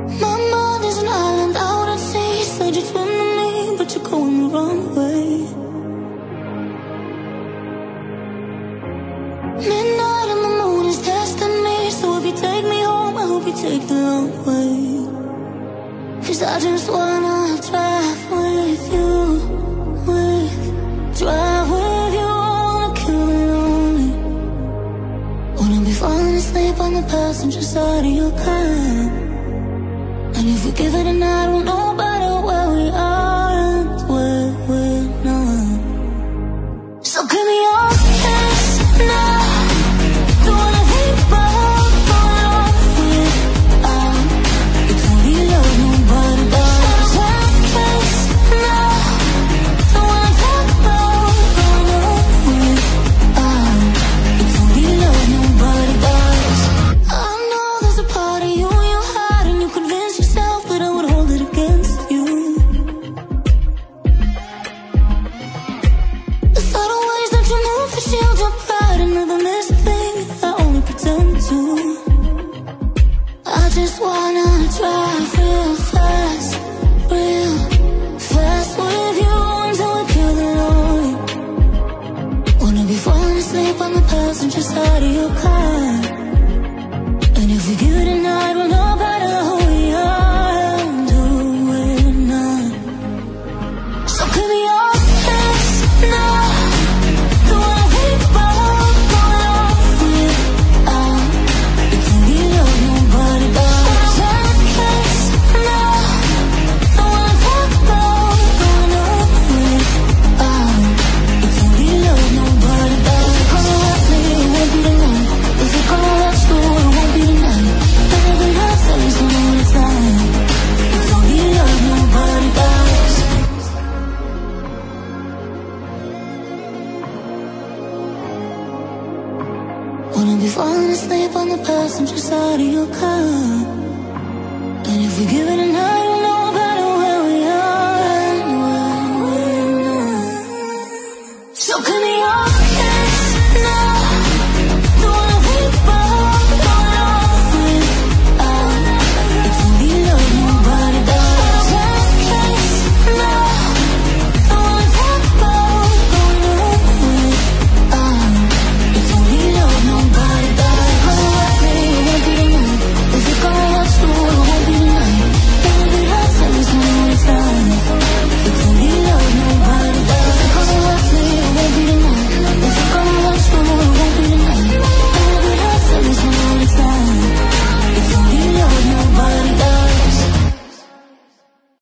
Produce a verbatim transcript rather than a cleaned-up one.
My mind is an island out at sea. Said you'd swim to me, but you're going the wrong way. Midnight and the moon is testing me. So if you take me home, I hope you take the long way. 'Cause I just wanna drive with you, with, drive with you, wanna kill it lonely. Wanna be falling asleep on the passenger side of your car. And if we give it a night, we'll know better where we are and where we're not. So give me your kiss now. Don't wanna think about going off without. It's only love, nobody does. One kiss now. Don't wanna talk about going off without. It's only love, nobody does. I know there's a part of you you had, and you convinced yourself that I would hold it against you. The subtle ways that you move to shield your pride and never miss a thing. I only pretend to. I just wanna drive real fast, real fast with you until we kill the lonely. Wanna be falling asleep on the passenger side of your car. And if we give it a night, we'll know better who we are and who we're not. So give me your kiss now. Don't wanna think about going off without. It's only love, nobody does. One kiss now. Don't wanna talk about going off without. It's only love, nobody does. If you're gonna love me, it won't be tonight. If you're gonna love school, it won't be tonight. Everything else at least I know it's time. It's only love, nobody does. Wanna be falling asleep on the passenger side of your car.